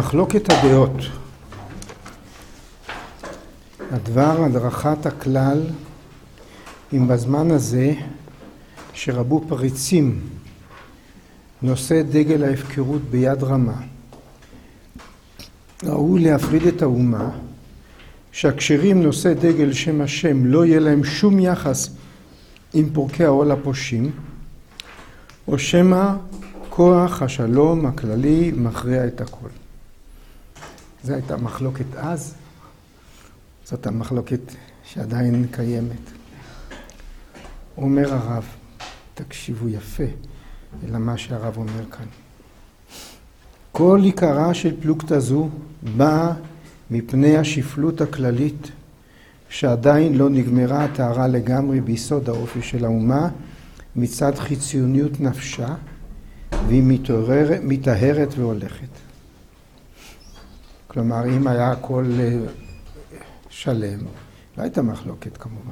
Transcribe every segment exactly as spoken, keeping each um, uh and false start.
מחלוקת הדעות. הדבר הדרכת הכלל, אם בזמן הזה שרבו פריצים נושא דגל ההפקרות ביד רמה, ראו להפריד את האומה, שהכשרים נושא דגל שם השם לא יהיה להם שום יחס עם פורקי העול הפושים, או שמא כוח השלום הכללי מכריע את הכל. זו הייתה מחלוקת אז, זאת המחלוקת שעדיין קיימת. אומר הרב, תקשיבו יפה למה שהרב אומר כאן. כל עיקרה של פלוגתא זו באה מפני השפלות הכללית, שעדיין לא נגמרה הטהרה לגמרי ביסוד האופי של האומה, מצד חיצוניות נפשה, והיא מתעוררת, מתאהרת והולכת. כלומר, אם היה הכל שלם, לא הייתה מחלוקת כמובן.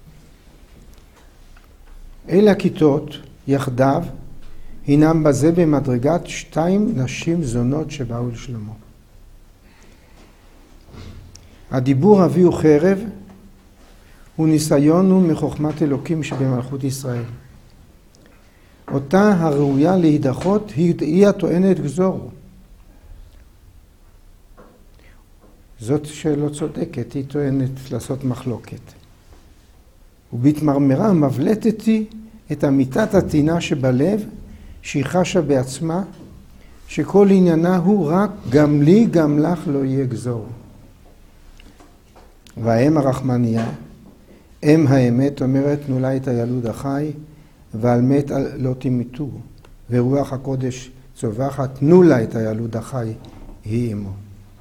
אלה הכיתות יחדיו הינם בזה במדרגת שתיים נשים זונות שבאו לשלמה. הדיבור אביהו חרב הוא ניסיון ומחוכמת אלוקים שבמלכות ישראל. אותה הראויה להידחות היא, היא הטוענת גזור. זאת שלא צודקת, היא טוענת לעשות מחלוקת. ובהתמרמרה מבלטתי את אמיתת הטינה שבלב, שהיא חשה בעצמה, שכל עניינה הוא רק גם לי גם לך לא יהיה גזור. והאם הרחמניה, אם האמת אומרת תנו לה את הילוד החי, ועל מת לא תמיתו, ורוח הקודש צווחת תנו לה את הילוד החי, היא אמו.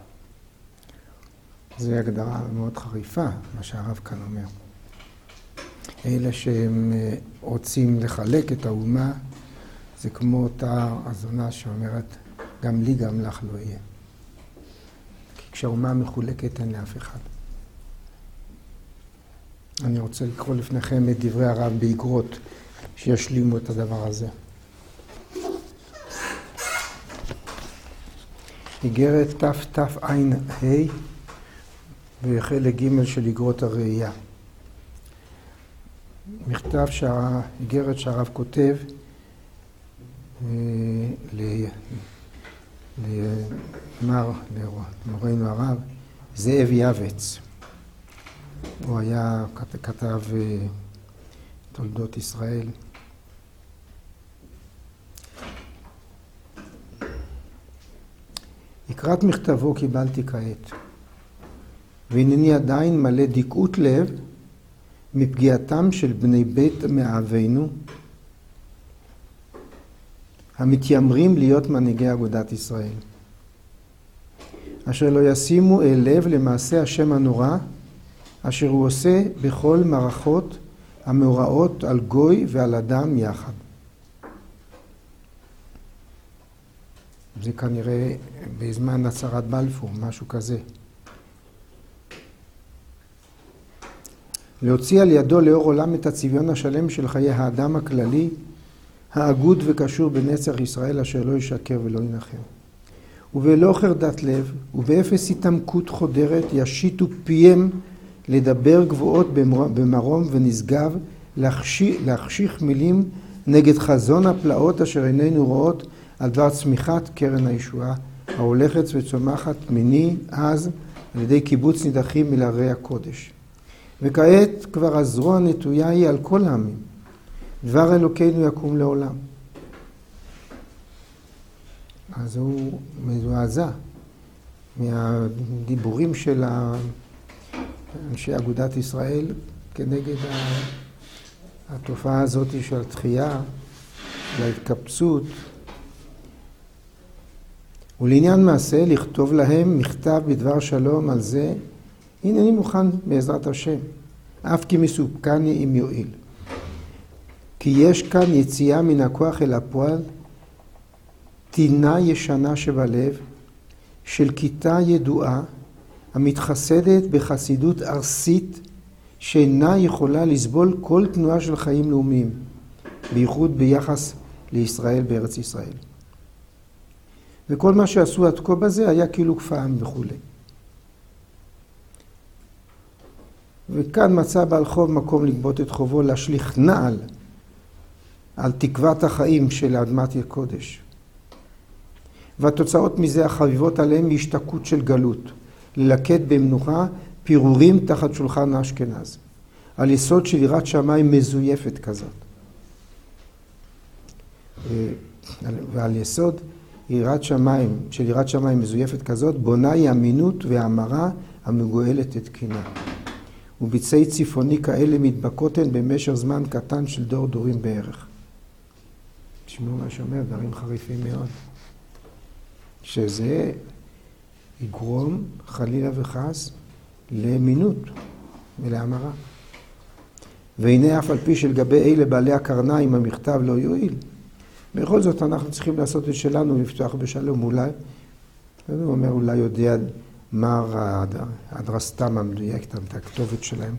זו הגדרה מאוד חריפה, מה שהרב כאן אומר. אלה שהם רוצים לחלק את האומה, זה כמו אותה הזונה שאומרת, גם לי גם לך לא יהיה. כי כשהאומה מחולקת אין לאף אחד. אני רוצה לקרוא לפניכם את דברי הרב באגרות, שישלימו את הדבר הזה. איגרת תת"ע וחלק ג' של איגרות הראייה. מכתב שהאיגרת שהרב כותב למר, למורנו הרב, זאב יעבץ. הוא היה, כתב תולדות ישראל. לקראת מכתבו קיבלתי כעת, והנני עדיין מלא דיקות לב מפגיעתם של בני בית מאבינו, המתיימרים להיות מנהיגי אגודת ישראל, אשר לא ישימו אל לב למעשה השם הנורא, אשר הוא עושה בכל מערכות המאורעות על גוי ועל אדם יחד. זה כנראה בזמן הצהרת בלפור, משהו כזה. להוציא על ידו לאור עולם את הצביון השלם של חיי האדם הכללי, האגוד וקשור בנצח ישראל אשר לא ישקר ולא ינחם. ובלא חרדת לב ובאפס התעמקות חודרת ישיתו פיהם לדבר גבוהות במרום ונשגב, להחשיך, להחשיך מילים נגד חזון הפלאות אשר עינינו רואות על דבר צמיחת קרן הישועה, ההולכת וצומחת מיני אז על ידי קיבוץ נידחים מלהרי הקודש. וכעת כבר הזרוע נטויה היא על כל העמים. דבר אלוקינו יקום לעולם. אז הוא מזועזע מהדיבורים של אנשי אגודת ישראל כנגד התופעה הזאת של התחייה, של ההתקבצות. ולעניין מעשה לכתוב להם מכתב בדבר שלום על זה, הנה אני מוכן בעזרת השם, אף כי מסופקני אם יועיל. כי יש כאן יציאה מן הכוח אל הפועל, טינה ישנה שבלב, של כיתה ידועה, המתחסדת בחסידות ארסית, שאינה יכולה לסבול כל תנועה של חיים לאומיים, בייחוד ביחס לישראל בארץ ישראל. וכל מה שעשו עד כה בזה היה כאילו כפאם וכו'. וכאן מצא בעל חוב מקום לגבות את חובו, להשליך נעל על תקוות החיים של אדמת הקודש. והתוצאות מזה החביבות עליהם השתקעות של גלות, ללקט במנוחה פירורים תחת שולחן אשכנז, על יסוד של יראת שמיים מזויפת כזאת. ועל יסוד יראת שמיים, של יראת שמיים מזויפת כזאת, בונה היא אמינות והאמרה המגואלת את תקינה. וביצי ציפוני כאלה מתבקעות הן במשך זמן קטן של דור דורים בערך. תשמעו מה שאומר, דברים חריפים מאוד. שזה יגרום חלילה וחס לאמינות ולהמרה. והנה אף על פי שלגבי אלה בעלי הקרניים המכתב לא יועיל. בכל זאת אנחנו צריכים לעשות את שלנו, לפתוח בשלום אולי. הוא אומר אולי יודע מה הדרסתם המדויקת, את הכתובת שלהם.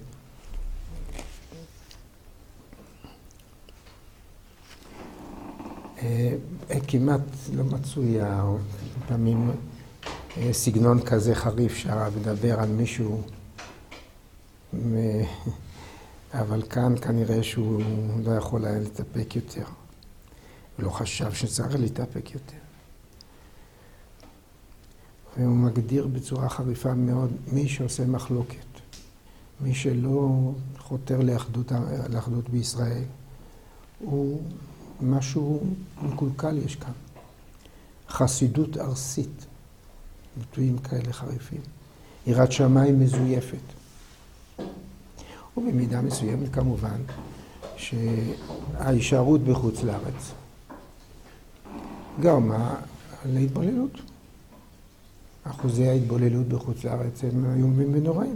כמעט לא מצוי פעמים סגנון כזה חריף שהרב מדבר על מישהו, אבל כאן כנראה שהוא לא יכול היה להתאפק יותר. הוא לא חשב שצריך להתאפק יותר. והוא מגדיר בצורה חריפה מאוד מי שעושה מחלוקת, מי שלא חותר לאחדות, לאחדות בישראל, הוא משהו מקולקל יש כאן. חסידות ארסית, ביטויים כאלה חריפים. יראת שמיים מזויפת. ובמידה מסוימת כמובן שההישארות בחוץ לארץ גרמה להתבוללות. אחוזי ההתבוללות בחוץ לארץ הם איומים ונוראים.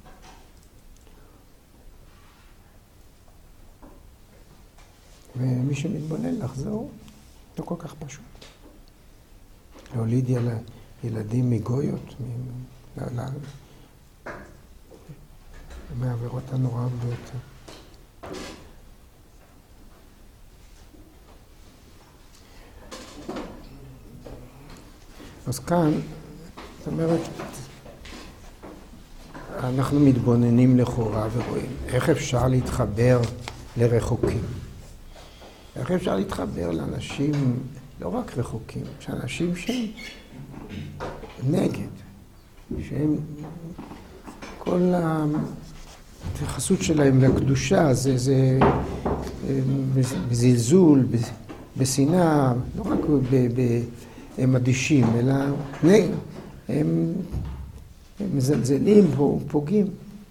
ומי שמתבונן לחזור, לא כל כך פשוט. להוליד יל... ילדים מגויות, מ... מהעבירות הנוראות ביותר. אז כאן, זאת אומרת, אנחנו מתבוננים לכאורה ורואים איך אפשר להתחבר לרחוקים. איך אפשר להתחבר לאנשים לא רק רחוקים, שאנשים שהם נגד, שהם כל ההתייחסות שלהם לקדושה זה, זה בזלזול, בשנאה, לא רק הם אדישים, אלא נגד, הם, הם מזלזלים, פוגעים.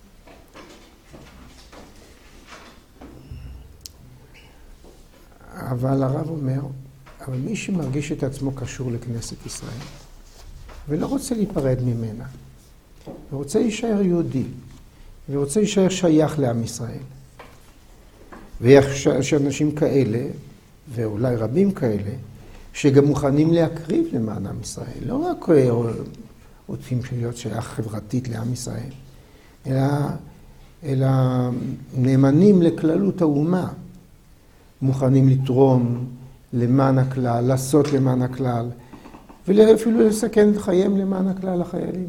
אבל הרב אומר, אבל מי שמרגיש את עצמו קשור לכנסת ישראל, ולא רוצה להיפרד ממנה, ורוצה להישאר יהודי, ורוצה להישאר שייך לעם ישראל, ויש אנשים כאלה, ואולי רבים כאלה, שגם מוכנים להקריב למען עם ישראל, לא רק רוצים להיות שייך חברתית לעם ישראל, אלא, אלא נאמנים לכללות האומה, מוכנים לתרום למען הכלל, לעשות למען הכלל, ואפילו לסכן את חייהם למען הכלל החיילים.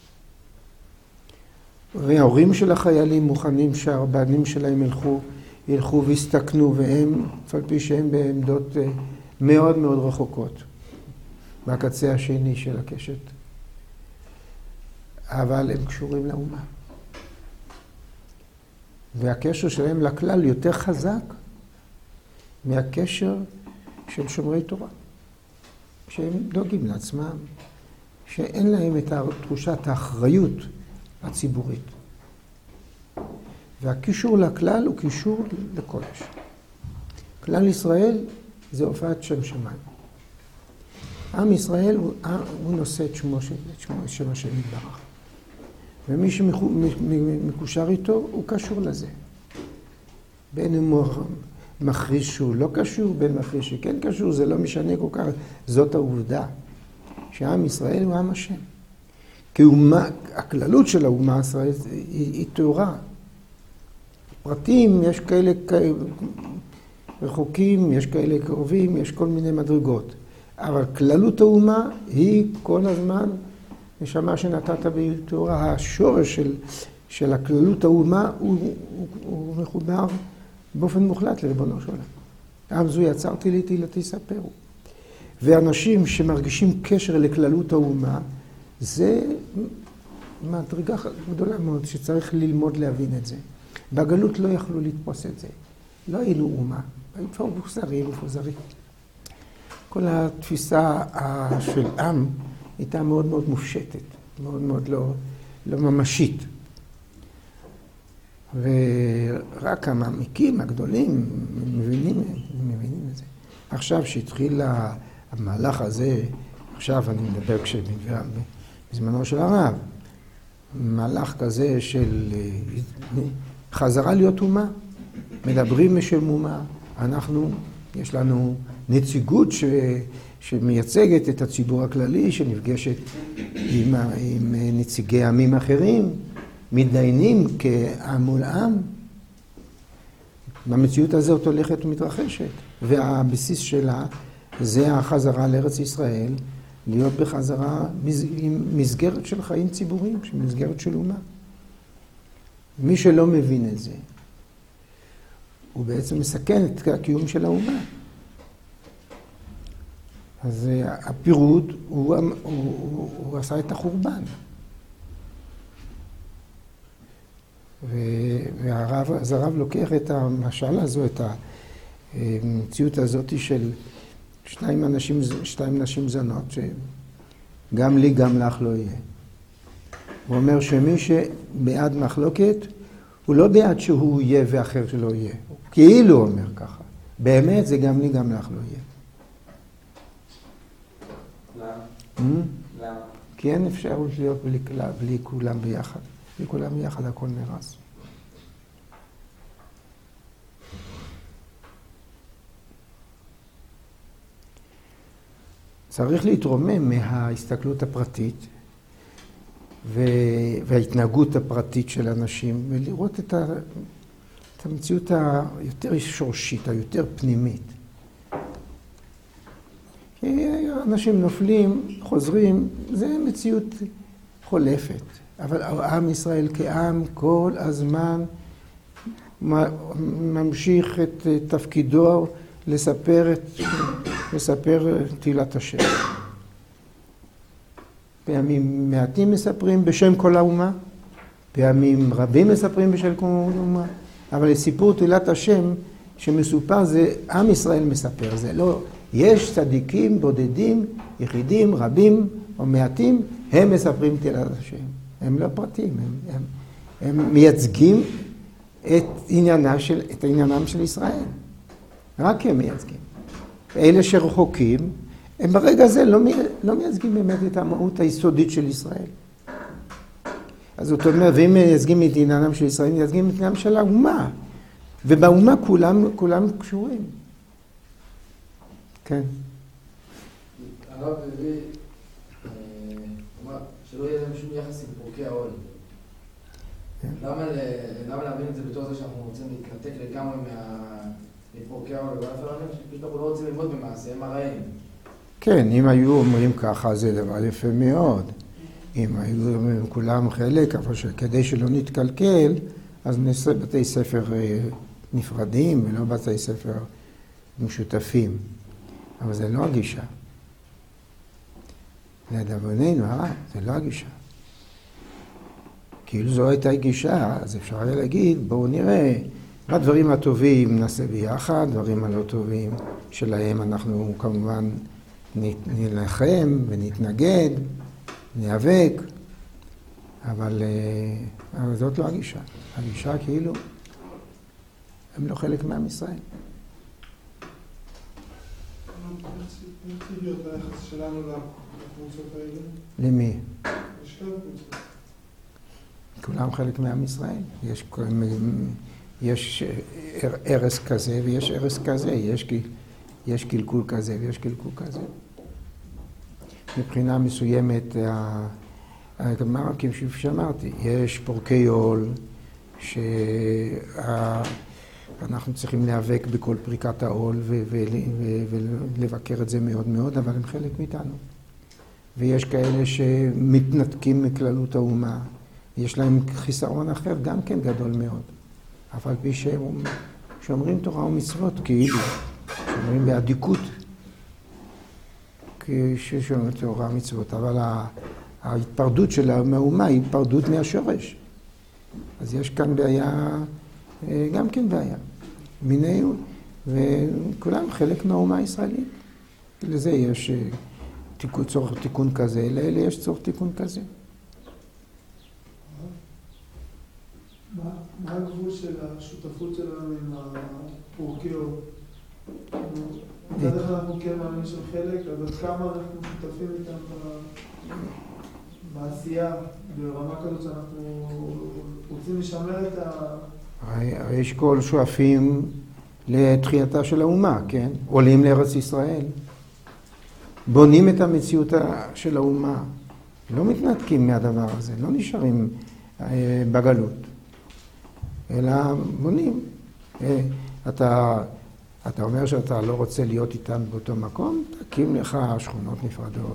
וההורים של החיילים מוכנים שהרבנים שלהם ילכו, ילכו והסתכנו, והם, על פי שהם בעמדות מאוד מאוד רחוקות, מהקצה השני של הקשת. אבל הם קשורים לאומה. והקשר שלהם לכלל יותר חזק מהקשר של שומרי תורה, שהם דואגים לעצמם, שאין להם את תחושת האחריות הציבורית. והקישור לכלל הוא קישור לקודש. כלל ישראל זה הופעת שם שמיים. עם ישראל הוא, הוא נושא את שמו של, את שמו, את שם השם יתברך. ומי שמקושר איתו הוא קשור לזה. בין אם הוא מכריז שהוא לא קשור, בין מכריז שכן קשור, זה לא משנה כל כך. זאת העובדה שעם ישראל הוא עם השם. כי אומה, הכללות של האומה ישראל היא, היא תאורה. פרטים, יש כאלה רחוקים, יש כאלה קרובים, יש כל מיני מדרגות. אבל כללות האומה היא כל הזמן נשמה שנתת בתורה. השורש של, של הכללות האומה הוא, הוא, הוא מחובר באופן מוחלט לריבונו של עולם. עם זו יצרתי לי תהילתי ספרו. ואנשים שמרגישים קשר לכללות האומה, זה מדרגה גדולה מאוד שצריך ללמוד להבין את זה. בגלות לא יכלו לתפוס את זה. לא היינו אומה, היו כבר מפוזרים, מפוזרים. כל התפיסה של עם הייתה מאוד מאוד מופשטת, מאוד מאוד לא, לא ממשית. ורק המעמיקים הגדולים מבינים, מבינים את זה. עכשיו שהתחיל המהלך הזה, עכשיו אני מדבר בזמנו של הרב, מהלך כזה של חזרה להיות אומה, מדברים בשם אומה, אנחנו, יש לנו נציגות ש, שמייצגת את הציבור הכללי, שנפגשת עם, עם נציגי עמים אחרים, מתדיינים כעם מול עם. במציאות הזאת הולכת ומתרחשת, והבסיס שלה זה החזרה לארץ ישראל, להיות בחזרה עם מסגרת של חיים ציבוריים, מסגרת של אומה. מי שלא מבין את זה, הוא בעצם מסכן את הקיום של האומה. אז הפירוד, הוא, הוא, הוא, הוא עשה את החורבן. והרב, אז הרב לוקח את המשל הזו, את המציאות הזאת של שתיים אנשים, שתיים נשים זונות, שגם לי גם לך לא יהיה. הוא אומר שמי שבעד מחלוקת, הוא לא בעד שהוא יהיה ואחר שלא יהיה. כאילו הוא אומר ככה. באמת זה גם לי גם לך לא יהיה. למה? למה? כי אין אפשרות להיות בלי, בלי כולם ביחד. בלי כולם ביחד הכל נרס. צריך להתרומם מההסתכלות הפרטית וההתנהגות הפרטית של אנשים ולראות את, ה... את המציאות היותר שורשית, היותר פנימית. כי אנשים נופלים, חוזרים, זה מציאות חולפת. אבל עם ישראל כעם כל הזמן ממשיך את תפקידו לספר את, לספר תהילת השם. פעמים מעטים מספרים בשם כל האומה, פעמים רבים מספרים בשם כל האומה, אבל לסיפור תהילת השם שמסופר זה עם ישראל מספר, זה לא, יש צדיקים בודדים, יחידים, רבים או מעטים, הם מספרים תהילת השם. הם לא פרטים, הם, הם, הם מייצגים את, עניינה של, את עניינם של ישראל. רק הם מייצגים. אלה שרחוקים, הם ברגע הזה לא, לא מייצגים באמת את המהות היסודית של ישראל. אז זאת אומרת, ואם מייצגים את עניינם של ישראל, מייצגים את עניינם של האומה. ובאומה כולם, כולם קשורים. כן. הרב הביא, אמר, שלא יהיה להם שום יחס עם פורקי העול. למה להבין את זה בתור זה שאנחנו רוצים להתנתק לגמרי מפורקי העול? ואף אחד לא שפשוט אנחנו לא רוצים ללמוד במעשיהם הרעים. כן, אם היו אומרים ככה זה דבר יפה מאוד. אם היו אומרים כולם חלק, אבל כדי שלא נתקלקל, אז נעשה בתי ספר נפרדים ולא בתי ספר משותפים. אבל זה לא הגישה. לדאבוננו, אה? זה לא הגישה. כאילו זו הייתה גישה, אז אפשר היה להגיד, בואו נראה, מה הדברים הטובים נעשה ביחד, דברים הלא טובים שלהם אנחנו כמובן נלחם ונתנגד, ניאבק, אבל, אבל זאת לא הגישה. הגישה כאילו, הם לא חלק מעם ישראל. איך צריך להיות היחס שלנו לקבוצות האלה? למי? לשתי הקבוצות. כולם חלק מעם ישראל. יש, יש ערס כזה ויש ערס כזה, יש, יש קלקול כזה ויש קלקול כזה. מבחינה מסוימת, כפי שאמרתי, יש פורקי עול, שהדרך אנחנו צריכים להיאבק בכל פריקת העול ולבקר את זה מאוד מאוד, אבל הם חלק מאיתנו. ויש כאלה שמתנתקים מכללות האומה, יש להם חיסרון אחר, גם כן גדול מאוד. אבל פי שאומרים תורה ומצוות, כאילו, שאומרים באדיקות, כשאומרים תורה ומצוות, אבל ההתפרדות של האומה היא התפרדות מהשורש. אז יש כאן בעיה, גם כן בעיה. מיני, וכולם חלק מהאומה הישראלית. לזה יש תיקון, צורך תיקון כזה, לאלה יש צורך תיקון כזה. מה, מה הגבול של השותפות שלנו עם הפורקיות? מצד אחד אנחנו כן מאמינים שהם חלק, אבל כמה אנחנו שותפים איתם בעשייה, ברמה כזאת שאנחנו רוצים לשמר את ה... יש כל שואפים לתחייתה של האומה, כן? עולים לארץ ישראל, בונים את המציאות של האומה, לא מתנתקים מהדבר הזה, לא נשארים בגלות, אלא בונים. אתה, אתה אומר שאתה לא רוצה להיות איתן באותו מקום, תקים לך שכונות נפרדות.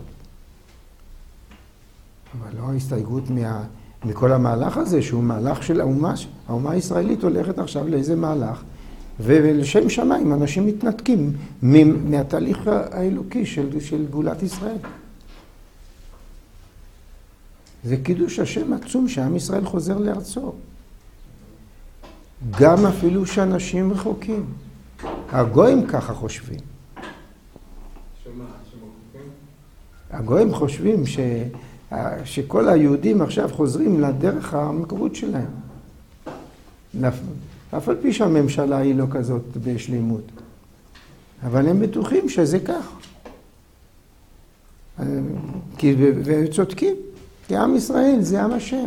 אבל לא ההסתייגות מה, מכל המהלך הזה, שהוא מהלך של האומה, האומה הישראלית הולכת עכשיו לאיזה מהלך, ולשם שמיים אנשים מתנתקים מהתהליך האלוקי של, של גאולת ישראל. זה קידוש השם עצום שעם ישראל חוזר לארצו. גם אפילו שאנשים רחוקים. הגויים ככה חושבים. שמה? שמרחוקים? הגויים חושבים ש... שכל היהודים עכשיו חוזרים לדרך המקורית שלהם. אף על פי שהממשלה היא לא כזאת בשלימות. אבל הם בטוחים שזה כך. וצודקים. כי עם ישראל זה עם השם.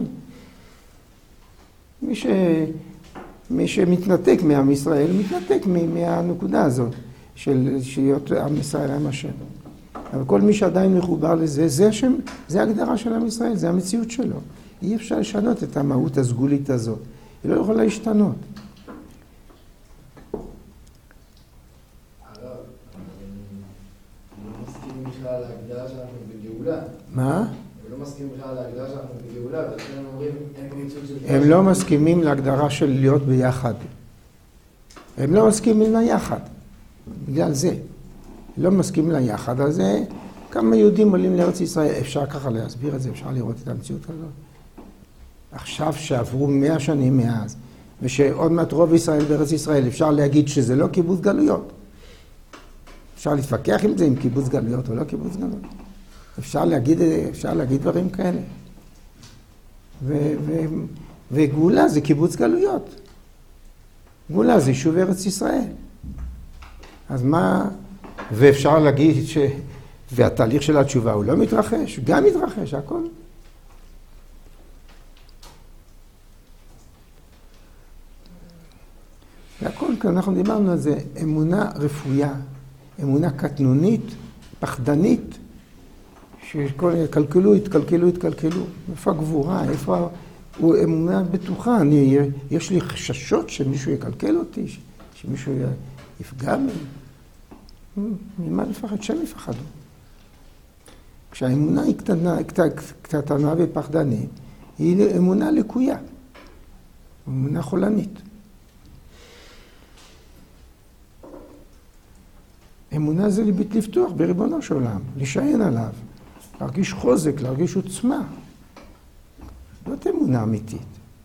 מי, ש... מי שמתנתק מעם ישראל, מתנתק מהנקודה הזאת של להיות עם ישראל עם השם. אבל כל מי שעדיין מחובר לזה, זה השם, זה ההגדרה של עם ישראל, זה המציאות שלו. אי אפשר לשנות את המהות הסגולית הזאת. היא לא יכולה להשתנות. הרב, לא מסכימים בכלל להגדרה שאנחנו בגאולה. מה? הם לא מסכימים בכלל להגדרה שאנחנו בגאולה, ולכן הם אומרים, אין פה מציאות של... הם לא מסכימים להגדרה של להיות ביחד. הם לא מסכימים ליחד. בגלל זה. לא מסכימים ליחד, אז כמה יהודים עולים לארץ ישראל. אפשר ככה להסביר את זה, אפשר לראות את המציאות הזאת. עכשיו שעברו מאה שנים מאז, ושעוד מעט רוב ישראל בארץ ישראל, אפשר להגיד שזה לא קיבוץ גלויות. אפשר להתווכח עם זה, עם קיבוץ גלויות או לא קיבוץ גלויות. אפשר להגיד, אפשר להגיד דברים כאלה. ו, ו, וגאולה זה קיבוץ גלויות. גאולה זה יישוב ארץ ישראל. אז מה... ואפשר להגיד ש... והתהליך של התשובה הוא לא מתרחש, גם מתרחש, הכל. והכל, אנחנו דיברנו על זה, אמונה רפויה, אמונה קטנונית, פחדנית, שקלקלו, התקלקלו, התקלקלו. איפה הגבורה, איפה... הוא אמונה בטוחה, אני, יש לי חששות שמישהו יקלקל אותי, שמישהו יפגע בי. ממה לפחד? שם יפחדו. כשהאמונה היא קטנה, קטנה ופחדנית, היא אמונה לקויה, אמונה חולנית. אמונה זה לבית לפתוח בריבונו של עולם, לשען עליו, להרגיש חוזק, להרגיש עוצמה. זאת אמונה אמיתית.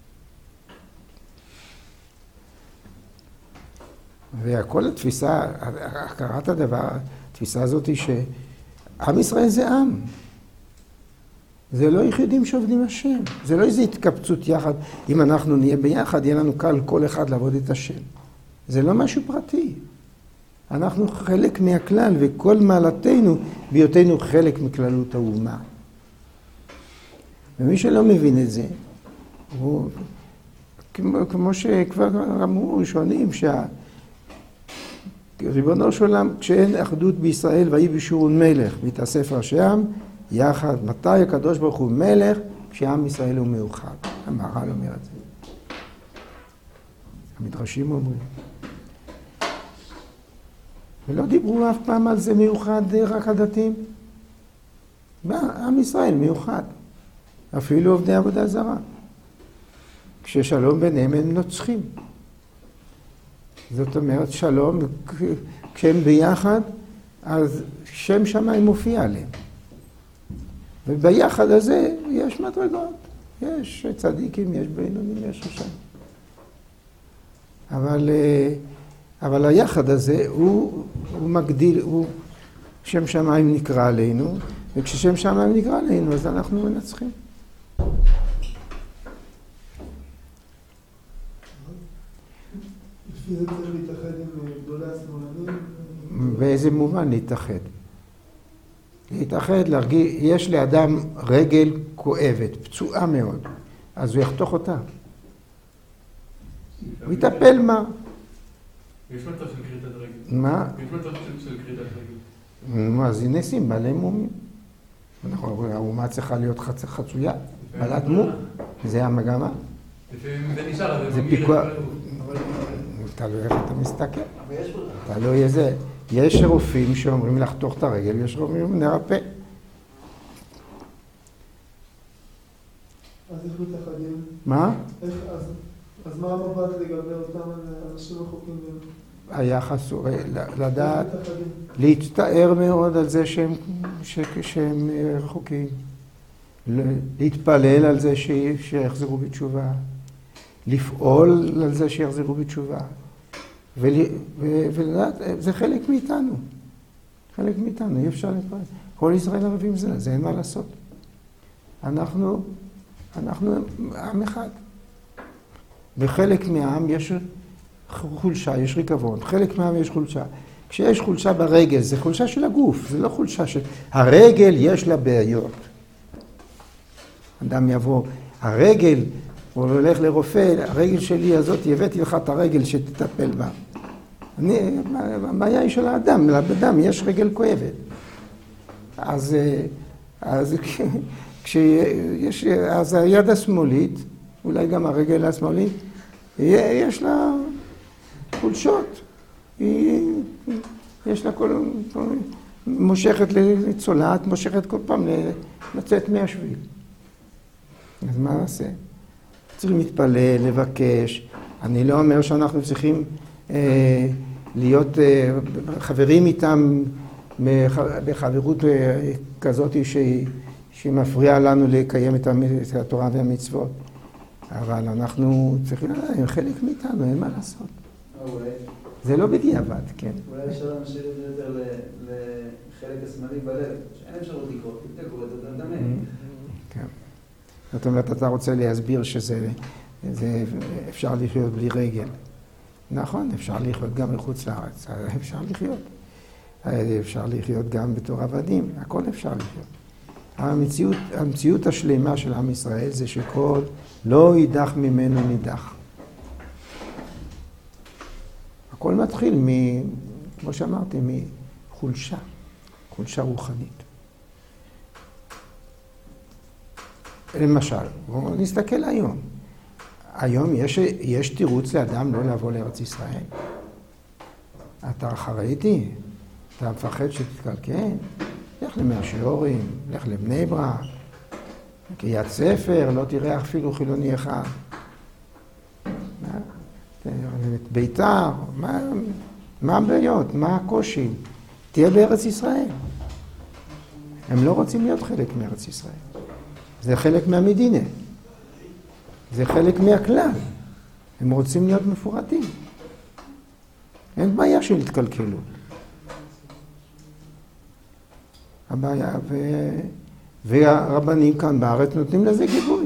והכל התפיסה, הכרת הדבר, התפיסה הזאת היא שעם ישראל זה עם. זה לא יחידים שעובדים השם. זה לא איזו התקבצות יחד. אם אנחנו נהיה ביחד, יהיה לנו קל כל אחד לעבוד את השם. זה לא משהו פרטי. אנחנו חלק מהכלל, וכל מעלתנו, בהיותנו חלק מכללות האומה. ומי שלא מבין את זה, הוא, כמו, כמו שכבר אמרו ראשונים, שה... ריבונו של עולם, כשאין אחדות בישראל, ויהי בישורון מלך, והתאסף ראשי עם, יחד. מתי הקדוש ברוך הוא מלך? כשעם ישראל הוא מאוחד. המהר"ל אומר את זה. המדרשים אומרים. ולא דיברו אף פעם על זה מיוחד רק הדתיים. עם ישראל מיוחד. אפילו עובדי עבודה זרה. כששלום ביניהם הם נוצחים. זאת אומרת, שלום, כשהם ביחד, אז שם שמיים מופיע עליהם. וביחד הזה יש מדרגות. יש צדיקים, יש בינונים, יש רשעים. אבל, אבל היחד הזה הוא, הוא מגדיל, הוא שם שמיים נקרא עלינו, וכששם שמיים נקרא עלינו, אז אנחנו מנצחים. לפי זה צריך להתאחד עם גדולי השמאלנים? באיזה מובן להתאחד? להתאחד, להרגיש, יש לאדם רגל כואבת, פצועה מאוד, אז הוא יחתוך אותה. הוא יטפל מה? יש מצב של כריתת רגל. מה? יש מצב של כריתת רגל. מה, זה נסים, בעלי מומים. האומה צריכה להיות חצויה, בעלת מום. זה המגמה. לפעמים זה נשאר, זה פיקוח. תלוי איך אתה מסתכל. תלוי איזה. יש רופאים שאומרים לחתוך את הרגל, יש רופאים נרפא. אז איך מתאחדים? מה? איך, אז, אז מה המבט לגבי אותם אנשים רחוקים? היחס הוא לדעת, להצטער מאוד על זה שהם, שהם רחוקים. להתפלל על זה שיחזרו בתשובה. לפעול על זה שיחזרו בתשובה. ולדעת, זה חלק מאיתנו. חלק מאיתנו, אי אפשר להתפלל. כל ישראל ערבים זה, זה אין מה לעשות. אנחנו, אנחנו עם אחד. בחלק מהעם יש חולשה, יש ריקבון. חלק מהעם יש חולשה. כשיש חולשה ברגל, זה חולשה של הגוף, זה לא חולשה של... הרגל יש לה בעיות. אדם יבוא, הרגל, הוא הולך לרופא, הרגל שלי הזאת, הבאתי לך את הרגל שתטפל בה. אני, הבעיה היא של האדם, לאדם יש רגל כואבת. אז, אז כשיש, אז היד השמאלית, אולי גם הרגל השמאלית, יש לה חולשות. היא, יש לה כל, מושכת לצולעת, מושכת כל פעם לצאת מהשביל. אז מה נעשה? צריכים להתפלל, לבקש. אני לא אומר שאנחנו צריכים אה, להיות אה, חברים איתם בחברות אה, כזאת שהיא, שהיא מפריעה לנו לקיים את התורה והמצוות. אבל אנחנו צריכים לדעת, הם חלק מאיתנו, אין מה לעשות. זה לא בדיעבד, כן. אולי אפשר להמשיך את זה יותר לחלק השמאלי בלב, שאין אפשרות לקרוא, תקרוא את זה דמה. כן. זאת אומרת, אתה רוצה להסביר שזה זה, אפשר לחיות בלי רגל. נכון, אפשר לחיות גם מחוץ לארץ, אפשר לחיות. אפשר לחיות גם בתור עבדים, הכל אפשר לחיות. המציאות, המציאות השלמה של עם ישראל זה שכל לא יידח ממנו נידח. הכל מתחיל מ, כמו שאמרתי, מחולשה, חולשה רוחנית. למשל, בואו נסתכל היום. היום יש, יש תירוץ לאדם לא לבוא לארץ ישראל. אתה חרדי, אתה מפחד שתתקלקל, לך למאשיורים, לך לבני ברק, קריית ספר, לא תראה אפילו חילוני אחד. את ביתר, מה, מה הבעיות, מה הקושי? תהיה בארץ ישראל. הם לא רוצים להיות חלק מארץ ישראל. זה חלק מהמדינה. זה חלק מהכלל. הם רוצים להיות מפורטים. אין בעיה של התקלקלות. הבעיה, ו... והרבנים כאן בארץ נותנים לזה גיבוי.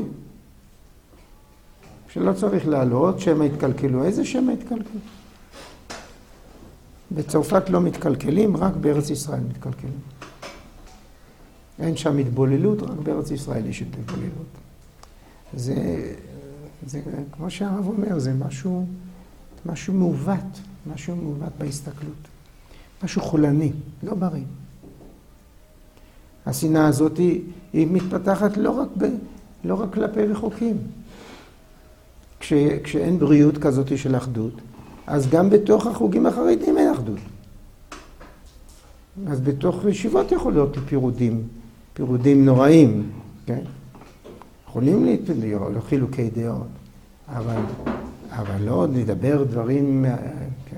שלא צריך לעלות, שמה התקלקלו. איזה שמה התקלקלו? בצרפת לא מתקלקלים, רק בארץ ישראל מתקלקלים. אין שם התבוללות, רק בארץ ישראל יש התבוללות. זה, זה, כמו שהרב אומר, זה משהו, משהו מעוות, משהו מעוות בהסתכלות. משהו חולני, לא בריא. השנאה הזאת היא, היא מתפתחת לא רק, ב, לא רק כלפי רחוקים. כש, כשאין בריאות כזאת של אחדות, אז גם בתוך החוגים החרדים אין אחדות. אז בתוך ישיבות יכול להיות פירודים, פירודים נוראים, כן? יכולים להיות, לא חילוקי דעות, אבל, אבל לא נדבר דברים, כן.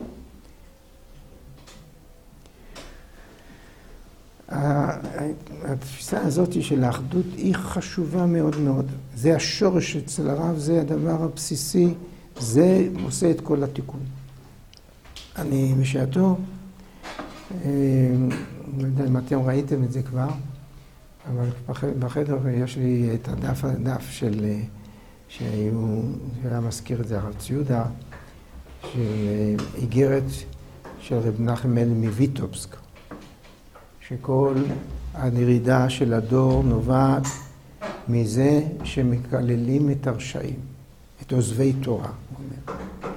התפיסה הזאת של האחדות היא חשובה מאוד מאוד. זה השורש אצל הרב, זה הדבר הבסיסי, זה עושה את כל התיקון. אני בשעתו, לא יודע אם אתם ראיתם את זה כבר, אבל בחדר יש לי את הדף, הדף של, שהוא היה מזכיר את זה, הרב ציודה, של איגרת של רב מנחם מנדל מוויטובסק, שכל הירידה של הדור נובעת מזה שמקללים את הרשעים, את עוזבי תורה, הוא אומר.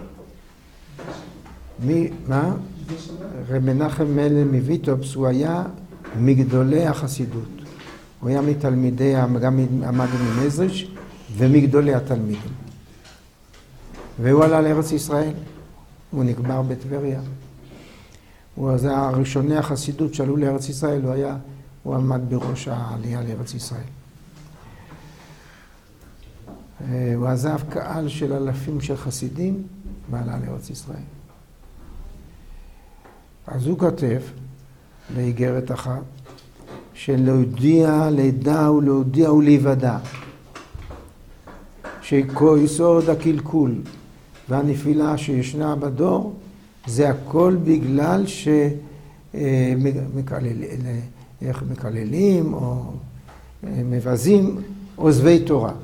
מי, מה? רב מנחם מנדל מוויטובסק, הוא היה מגדולי החסידות. הוא היה מתלמידי, גם המגן ממזריץ' ומגדולי התלמידים. והוא עלה לארץ ישראל, הוא נקבר בטבריה. הוא היה הראשוני החסידות שעלו לארץ ישראל, הוא היה, הוא עמד בראש העלייה לארץ ישראל. הוא עזב קהל של אלפים של חסידים ועלה לארץ ישראל. אז הוא כותב באיגרת אחת, שלהודיע לידע ולהודיע ולהיוודע, שכל יסוד הקלקול והנפילה שישנה בדור, זה הכל בגלל שמקללים או מבזים עוזבי תורה.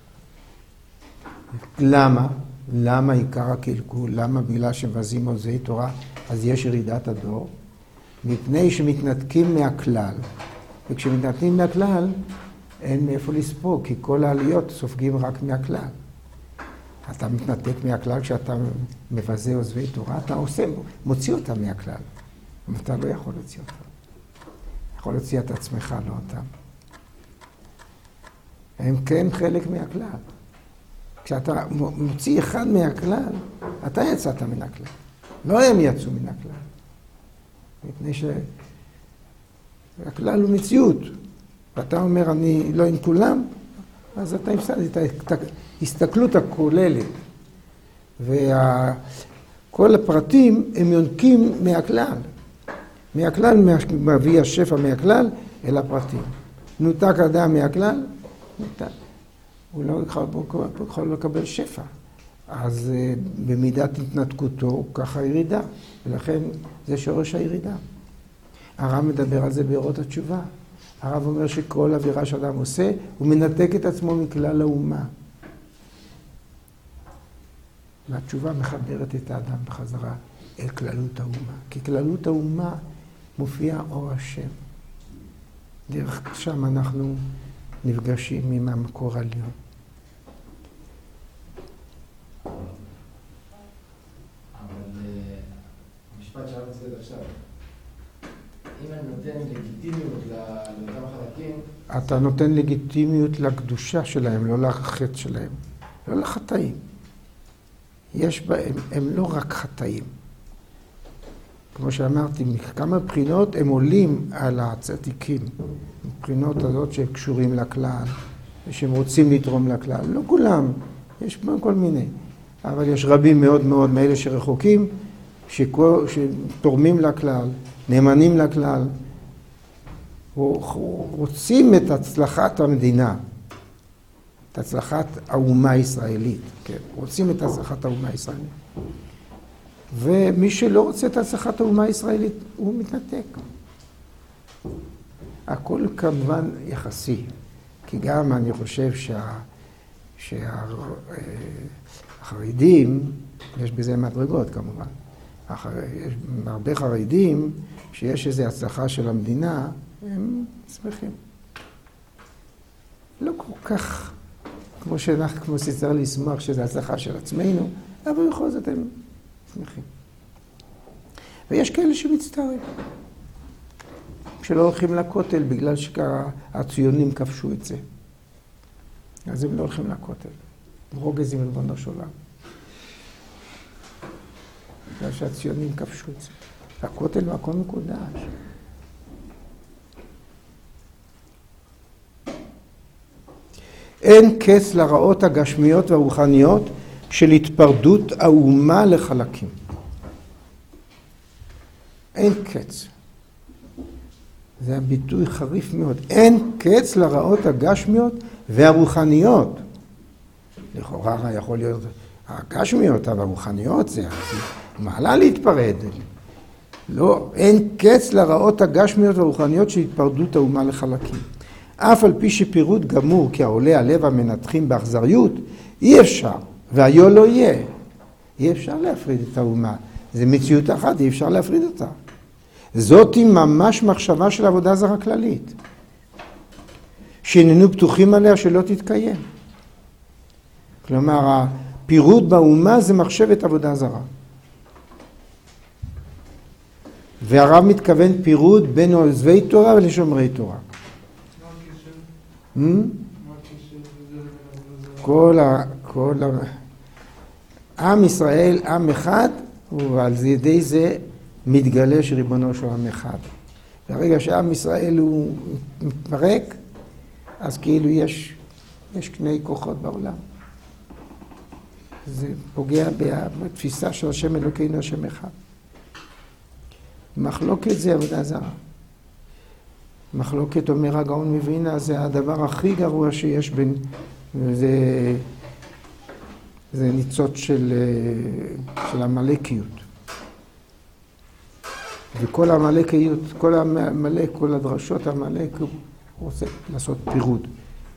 למה? למה עיקר הקלקול? למה בגלל שמבזים עוזבי תורה? אז יש ירידת הדור. מפני שמתנתקים מהכלל. וכשמתנתקים מהכלל, אין מאיפה לספוג, כי כל העליות סופגים רק מהכלל. אתה מתנתק מהכלל כשאתה מבזה עוזבי תורה, אתה עושה, מוציא אותם מהכלל. אבל אתה לא יכול להוציא אותם. יכול להוציא את עצמך, לא אותם. הם כן חלק מהכלל. כשאתה מוציא אחד מהכלל, אתה יצאת מן הכלל. לא הם יצאו מן הכלל. מפני שהכלל הוא מציאות. ואתה אומר, אני לא עם כולם, אז אתה הפסדת את ההסתכלות הכוללת. וכל הפרטים הם יונקים מהכלל. מהכלל מביא השפע מהכלל אל הפרטים. נותק אדם מהכלל, נותק. הוא לא יכול לקבל שפע. אז במידת התנתקותו, ככה ירידה. ולכן זה שורש הירידה. הרב מדבר על זה באורות התשובה. הרב אומר שכל עבירה שאדם עושה, הוא מנתק את עצמו מכלל האומה. והתשובה מחברת את האדם בחזרה אל כללות האומה. כי כללות האומה מופיע אור השם. דרך שם אנחנו נפגשים עם המקור העליון. המשפט שהרב ציטט עכשיו, אם אני נותן לגיטימיות לאותם חלקים... אתה נותן לגיטימיות לקדושה שלהם, לא לחטא שלהם, לא לחטאים. יש בהם, הם לא רק חטאים. כמו שאמרתי, מכמה בחינות הם עולים על הצדיקים. מבחינות הזאת שהם קשורים לכלל, ושהם רוצים לתרום לכלל. לא כולם, יש כל מיני. אבל יש רבים מאוד מאוד מאלה שרחוקים, שתורמים לכלל, נאמנים לכלל, רוצים את הצלחת המדינה, את הצלחת האומה הישראלית, כן, רוצים את הצלחת האומה הישראלית. ומי שלא רוצה את הצלחת האומה הישראלית, הוא מתנתק. הכל כמובן יחסי, כי גם אני חושב שה... שהחרדים, יש בזה מדרגות כמובן, יש הרבה חרדים שיש איזו הצלחה של המדינה, הם שמחים. לא כל כך, כמו שאנחנו, כמו שצריך לשמוח שזו הצלחה של עצמנו, אבל בכל זאת הם שמחים. ויש כאלה שמצטערים, שלא הולכים לכותל בגלל שהציונים כבשו את זה. אז הם לא הולכים לכותל. רוגזים ריבונו של עולם. בגלל שהציונים כבשו את זה. הכותל מקום מקודש. אין קץ לרעות הגשמיות והרוחניות של התפרדות האומה לחלקים. אין קץ. זה הביטוי חריף מאוד. אין קץ לרעות הגשמיות והרוחניות. לכאורה יכול להיות הגשמיות, אבל הרוחניות זה מעלה להתפרד. לא, אין קץ לרעות הגשמיות והרוחניות של התפרדות האומה לחלקים. אף על פי שפירוד גמור כי העולה הלב המנתחים באכזריות, אי אפשר, והיו לא יהיה. אי אפשר להפריד את האומה. זה מציאות אחת, אי אפשר להפריד אותה. זאת היא ממש מחשבה של עבודה זרה כללית. שאיננו פתוחים עליה שלא תתקיים. כלומר, הפירוד באומה זה מחשבת עבודה זרה. והרב מתכוון פירוד בין עוזבי תורה ולשומרי תורה. כל ה... כל ה... עם ישראל, עם אחד, ועל ידי זה מתגלה שריבונו של עם אחד. ברגע שעם ישראל הוא מתפרק, אז כאילו יש, יש קני כוחות בעולם. זה פוגע בתפיסה של השם אלוקינו, השם אחד. מחלוקת זה עבודה זרה. מחלוקת, אומר הגאון מווילנה, זה הדבר הכי גרוע שיש בין, זה, זה ניצוץ של, של המלאקיות. וכל המלאקיות, כל המלאק, כל הדרשות המלאק, הוא רוצה לעשות פירוד.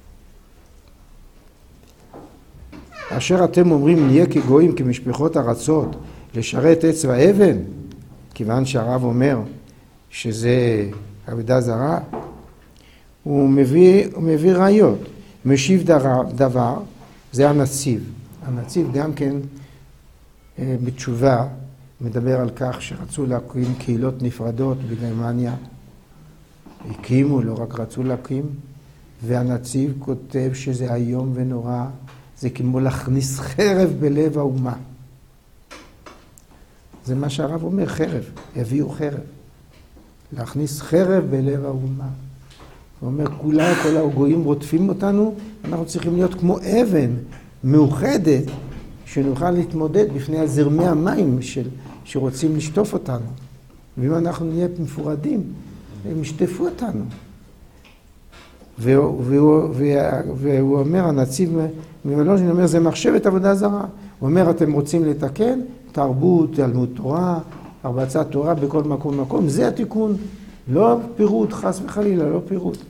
אשר אתם אומרים, נהיה כגויים, כמשפחות ארצות, לשרת עץ ואבן, כיוון שהרב אומר שזה עבודה זרה, הוא מביא, הוא מביא ראיות. משיב דבר, דבר, זה הנציב. הנציב גם כן בתשובה מדבר על כך שרצו להקים קהילות נפרדות בגרמניה. הקימו, לא רק רצו להקים, והנציב כותב שזה איום ונורא, זה כמו להכניס חרב בלב האומה. זה מה שהרב אומר, חרב, הביאו חרב. להכניס חרב בלב האומה. הוא אומר, כולה, כל הגויים רודפים אותנו, אנחנו צריכים להיות כמו אבן מאוחדת, שנוכל להתמודד בפני הזרמי המים של, שרוצים לשטוף אותנו. ואם אנחנו נהיה מפורדים, הם ישטפו אותנו. והוא, והוא, והוא, והוא אומר, הנציב מוולוז'ין אומר, זה מחשבת עבודה זרה. הוא אומר, אתם רוצים לתקן? תרבות, תלמוד תורה, הרבצת תורה בכל מקום מקום. זה התיקון. לא פירוט, חס וחלילה, לא פירוט.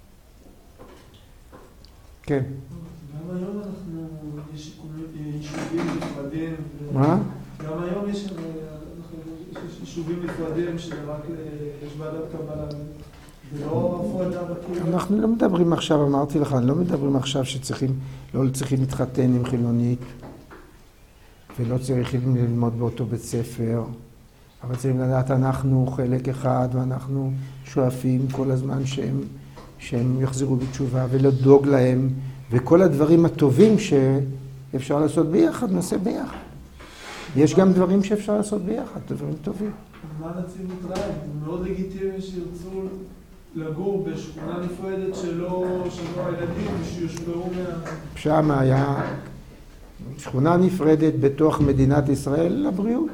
כן. גם היום אנחנו, יש יישובים נפרדים. מה? גם היום יש יישובים נפרדים שרק יש ועדת קבלה. ולא הפרדה בקהילה. אנחנו לא מדברים עכשיו, אמרתי לך, לא מדברים עכשיו שצריכים, לא צריכים להתחתן עם חילונית, ולא צריכים ללמוד באותו בית ספר, אבל צריכים לדעת, אנחנו חלק אחד, ואנחנו שואפים כל הזמן שהם, שהם יחזרו בתשובה, ולדאוג להם, וכל הדברים הטובים שאפשר לעשות ביחד, נעשה ביחד. יש גם דברים שאפשר לעשות ביחד, דברים טובים. מה נציב מתראה? זה מאוד לגיטימי שירצו לגור בשכונה נפרדת שלא, שלא הילדים, שיושפעו מה... שם היה שכונה נפרדת בתוך מדינת ישראל לבריאות.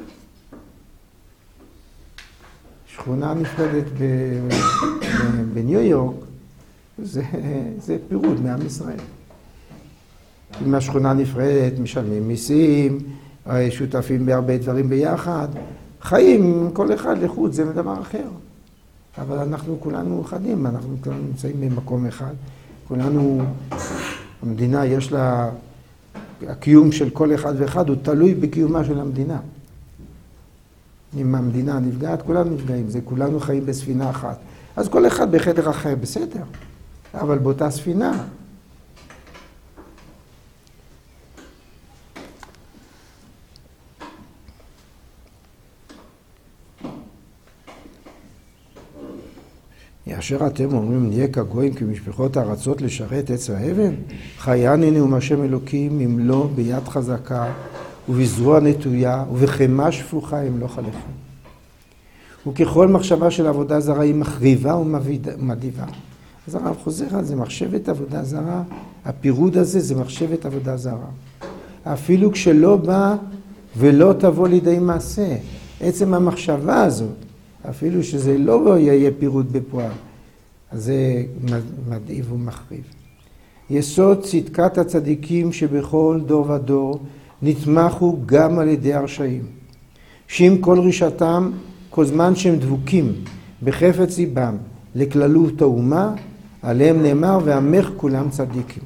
שכונה נפרדת בניו יורק, זה, זה פירוד מעם ישראל. אם השכונה נפרדת, משלמים מיסים, שותפים בהרבה דברים ביחד, חיים, כל אחד לחוד, זה דבר אחר. אבל אנחנו כולנו מאוחדים, אנחנו כולנו נמצאים במקום אחד. כולנו, המדינה יש לה, הקיום של כל אחד ואחד הוא תלוי בקיומה של המדינה. אם המדינה נפגעת, כולנו נפגעים, זה כולנו חיים בספינה אחת. אז כל אחד בחדר אחר, בסדר, אבל באותה ספינה. אשר אתם אומרים, נהיה כגויים כמשפחות הארצות לשרת עץ האבן? חייני נאום השם אלוקים, אם לא ביד חזקה, ובזרוע נטויה, ובחמה שפוכה, אם לא חלפים. וככל מחשבה של עבודה זרה היא מחריבה ומדיבה. אז הרב חוזר על זה, מחשבת עבודה זרה, הפירוד הזה זה מחשבת עבודה זרה. אפילו כשלא בא ולא תבוא לידי מעשה, עצם המחשבה הזאת, אפילו שזה לא יהיה פירוד בפועל, אז זה מדאיב ומחריב. יסוד צדקת הצדיקים שבכל דור ודור נתמכו גם על ידי הרשעים. שעם כל רשעתם, כל זמן שהם דבוקים בחפץ ליבם לכללות האומה, עליהם נאמר ועמך כולם צדיקים.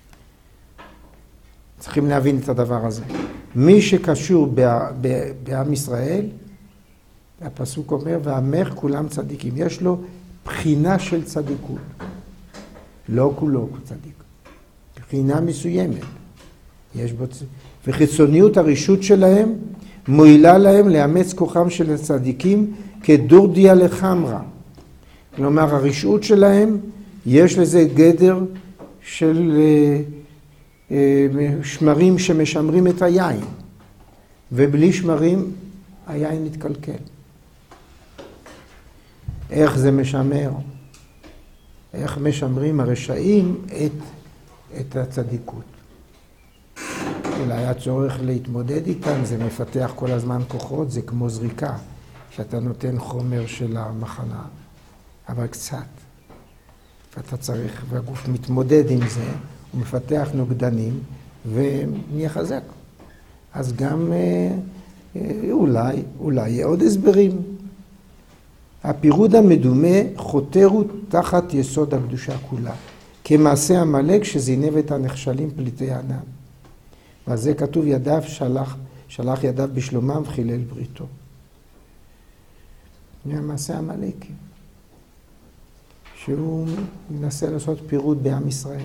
צריכים להבין את הדבר הזה. מי שקשור בעם ישראל, הפסוק אומר ועמך כולם צדיקים. יש לו בחינה של צדיקות. לא כולו צדיק. בחינה מסוימת. יש בו... וחיצוניות הרשות שלהם מועילה להם לאמץ כוחם של הצדיקים כדורדיה לחמרה. כלומר, הרשעות שלהם יש לזה גדר של שמרים שמשמרים את היין. ובלי שמרים היין מתקלקל. איך זה משמר? איך משמרים הרשעים את, את הצדיקות? אולי היה צורך להתמודד איתם, זה מפתח כל הזמן כוחות, זה כמו זריקה, שאתה נותן חומר של המחנה, אבל קצת. ואתה צריך, והגוף מתמודד עם זה, הוא מפתח נוגדנים, ונהיה חזק. אז גם אולי, אולי יהיה עוד הסברים. הפירוד המדומה חותרו תחת יסוד הקדושה כולה, כמעשה עמלק שזינב את הנחשלים פליטי הענן. ועל זה כתוב ידיו שלח, שלח ידיו בשלומם וחילל בריתו. זה מעשה עמלקי, שהוא מנסה לעשות פירוד בעם ישראל.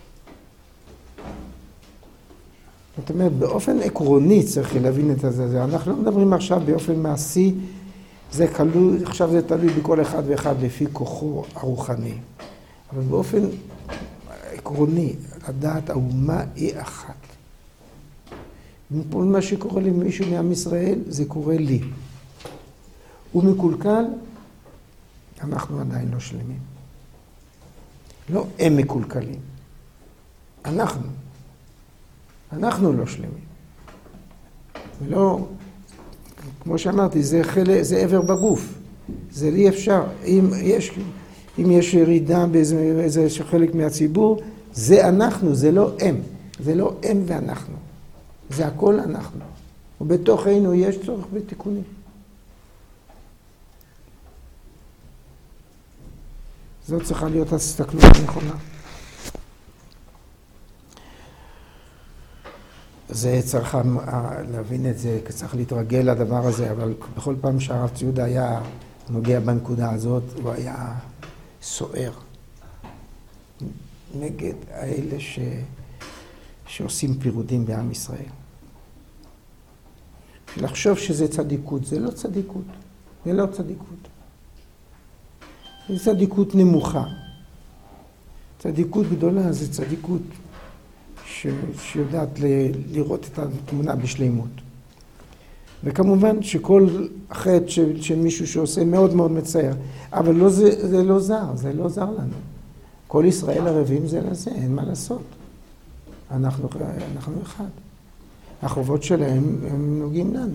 זאת אומרת, באופן עקרוני צריך להבין את זה. אנחנו לא מדברים עכשיו באופן מעשי, זה כלוא, עכשיו זה תלוי בכל אחד ואחד לפי כוחו הרוחני. אבל באופן עקרוני, לדעת האומה היא אחת. וכל מה שקורה למישהו מעם ישראל, זה קורה לי. הוא מקולקל, אנחנו עדיין לא שלמים. לא הם מקולקלים. אנחנו. אנחנו לא שלמים. ולא, כמו שאמרתי, זה, חלק, זה עבר בגוף. זה לי אפשר. אם יש, אם יש ירידה באיזה חלק מהציבור, זה אנחנו, זה לא הם. זה לא הם ואנחנו. זה הכל אנחנו. ובתוכנו יש צורך בתיקונים. זאת צריכה להיות הסתכלות נכונה. זה צריך להבין את זה, צריך להתרגל לדבר הזה, אבל בכל פעם שהרב ציודה היה נוגע בנקודה הזאת, הוא היה סוער. נגד האלה ש... שעושים פירודים בעם ישראל. לחשוב שזה צדיקות, זה לא צדיקות. זה לא צדיקות. זה צדיקות נמוכה. צדיקות גדולה זה צדיקות ש... שיודעת ל... לראות את התמונה בשלימות. וכמובן שכל חטא ש... של מישהו שעושה מאוד מאוד מצער, אבל לא זה, זה לא זר, זה לא זר לנו. כל ישראל ערבים זה לזה, אין מה לעשות. אנחנו, אנחנו אחד. החובות שלהם הם נוגעים לנו.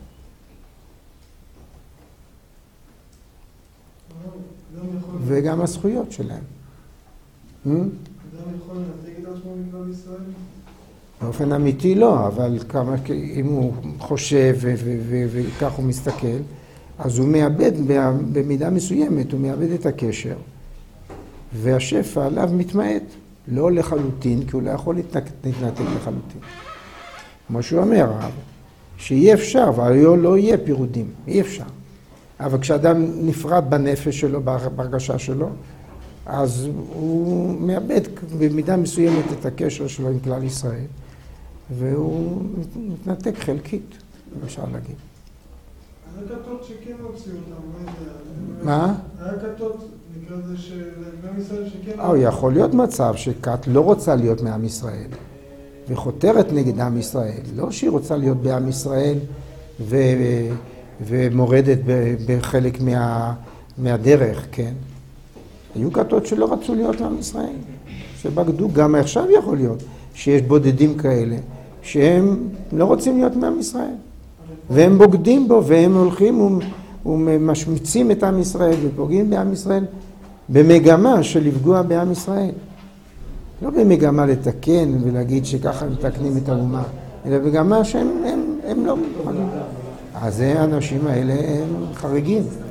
וגם הזכויות שלהם. אדם יכול להציג את עצמו מכלל ישראל? באופן אמיתי לא, אבל כמה, אם הוא חושב וכך הוא מסתכל, אז הוא מאבד במידה מסוימת, הוא מאבד את הקשר, והשפע עליו מתמעט. לא לחלוטין, כי הוא לא יכול להתנתק לחלוטין. כמו שהוא אומר, שיהיה אפשר, אבל לא יהיה פירודים, אי אפשר. אבל כשאדם נפרד בנפש שלו, בהרגשה שלו, אז הוא מאבד במידה מסוימת את הקשר שלו עם כלל ישראל, והוא מתנתק חלקית, אפשר להגיד. היה כתות שכן הוציאו אותם, מה? היה כתות, נקרא זה שבעם ישראל שכן... אה, יכול להיות מצב שכת לא רוצה להיות מעם ישראל, וחותרת נגד עם ישראל. לא שהיא רוצה להיות בעם ישראל, ו... ומורדת בחלק מה, מהדרך, כן? היו כתות שלא רצו להיות עם ישראל, שבגדו, גם עכשיו יכול להיות שיש בודדים כאלה, שהם לא רוצים להיות מעם ישראל, והם בוגדים בו, והם הולכים ומשמיצים את עם ישראל, ופוגעים בעם ישראל, במגמה של לפגוע בעם ישראל. לא במגמה לתקן ולהגיד שככה מתקנים את האומה, אלא במגמה שהם הם, הם לא... אז האנשים האלה הם חריגים.